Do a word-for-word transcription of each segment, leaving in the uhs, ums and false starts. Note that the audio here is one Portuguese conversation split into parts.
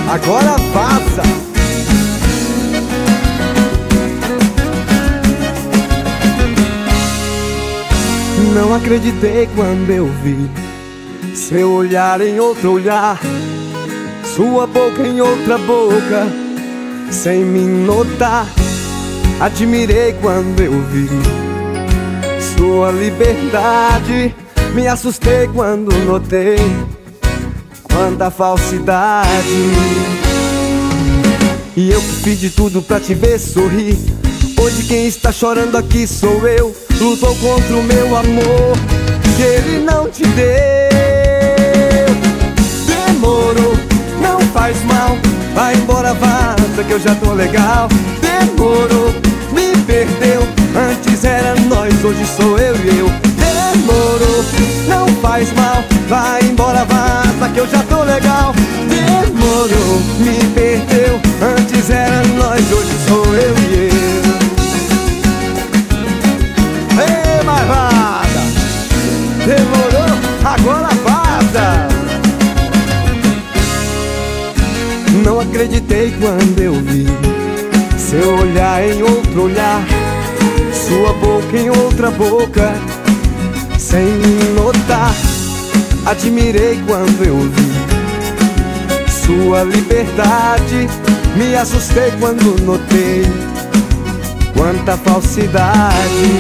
Agora vaza. Não acreditei quando eu vi seu olhar em outro olhar, sua boca em outra boca, sem me notar. Admirei quando eu vi sua liberdade. Me assustei quando notei quanta falsidade. E eu que fiz de tudo pra te ver sorrir. Hoje quem está chorando aqui sou eu. Lutou contra o meu amor que ele não te deu. Demorou, não faz mal, vai embora, vaza que eu já tô legal. Demorou, me perdeu, antes era nós, hoje sou eu e eu. Demorou, não faz mal, vai embora, vaza que eu já tô legal. Demorou, me perdeu, antes era nós, hoje sou eu e eu. Ei, marvada, demorou, agora vaza. Não acreditei quando eu vi seu olhar em outro olhar, sua boca em outra boca, sem me notar. Admirei quando eu vi sua liberdade. Me assustei quando notei quanta falsidade.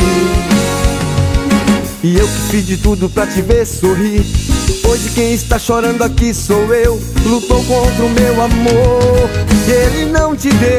E eu que fiz de tudo pra te ver sorrir. Hoje quem está chorando aqui sou eu. Lutou contra o meu amor que ele não te deu.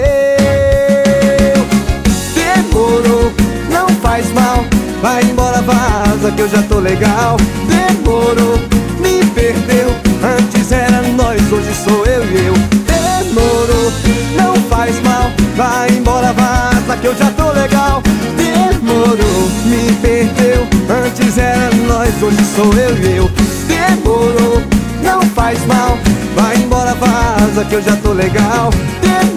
Demorou, não faz mal, vai embora, vaza que eu já tô legal. Demorou, me perdeu, antes era nós, hoje sou eu e eu. Demorou, não faz mal, vai embora, vaza que eu já tô legal. Demorou, me perdeu, antes era nós, hoje sou eu e eu. Demorou, não faz mal, vai embora, vaza que eu já tô legal. Demorou,